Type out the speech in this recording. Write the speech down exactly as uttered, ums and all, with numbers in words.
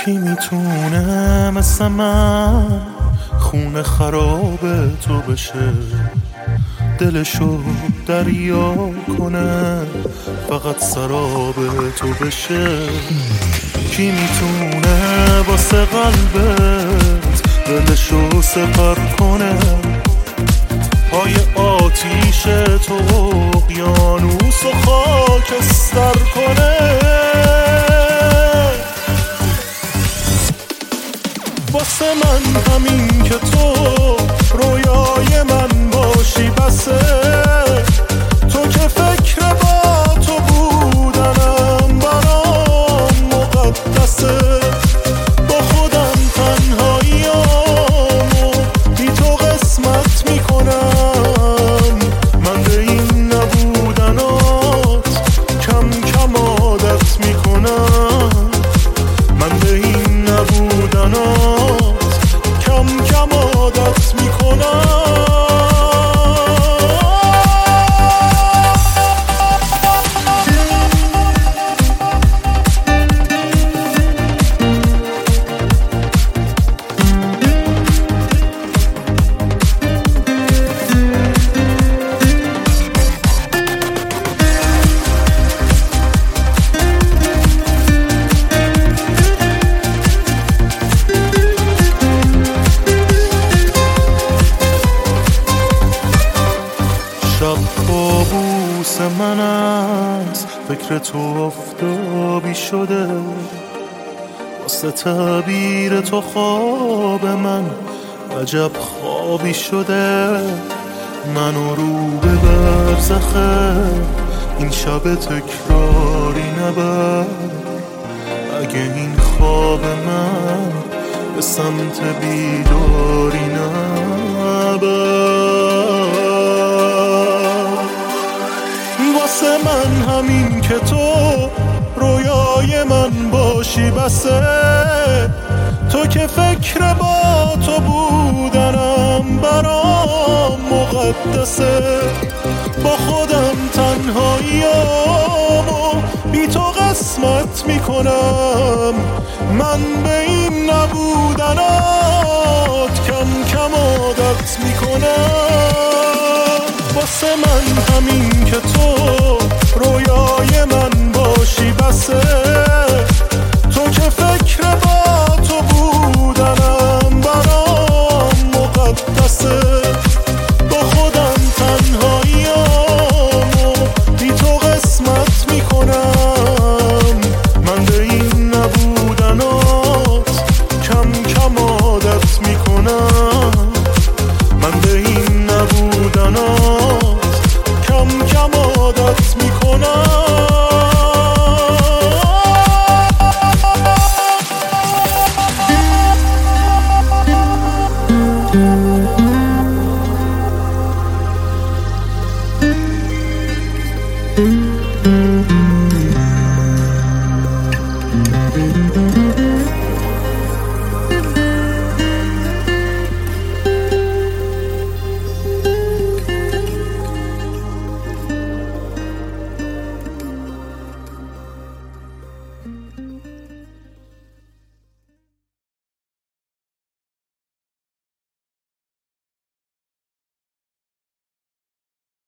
کی میتونه مثل من خون خراب تو بشه، دلشو دریا کنه فقط سراب تو بشه؟ کی میتونه واسه قلبت دلشو سپر کنه، پای آتیش تو اقیانوس و خاکستر کنه؟ واسه من همین که تو رویای من باشی بسه، تو که فکر با تو بودنم برام مقدسه. با خودم تنهاییامو بی تو قسمت میکنم، من به این نبودنات کم کم عادت میکنم، من به این نبودنات کم کم عادت میکنم. شب کابوس من از فکر تو آفتابی شده، واسه تعبیر تو خواب من عجب خوابی شده. منو رو به برزخه این شب تکراری نبر، اگه این خواب من به سمت بیداری نبر. واسه من همین که تو رویای من باشی بسه، تو که فکر با تو بودنم برام مقدسه. با خودم تنهاییامو بی تو قسمت میکنم، من به این نبودنات کم کم عادت میکنم. واسه من همین که تو رویای من باشی بسه، تو که فکر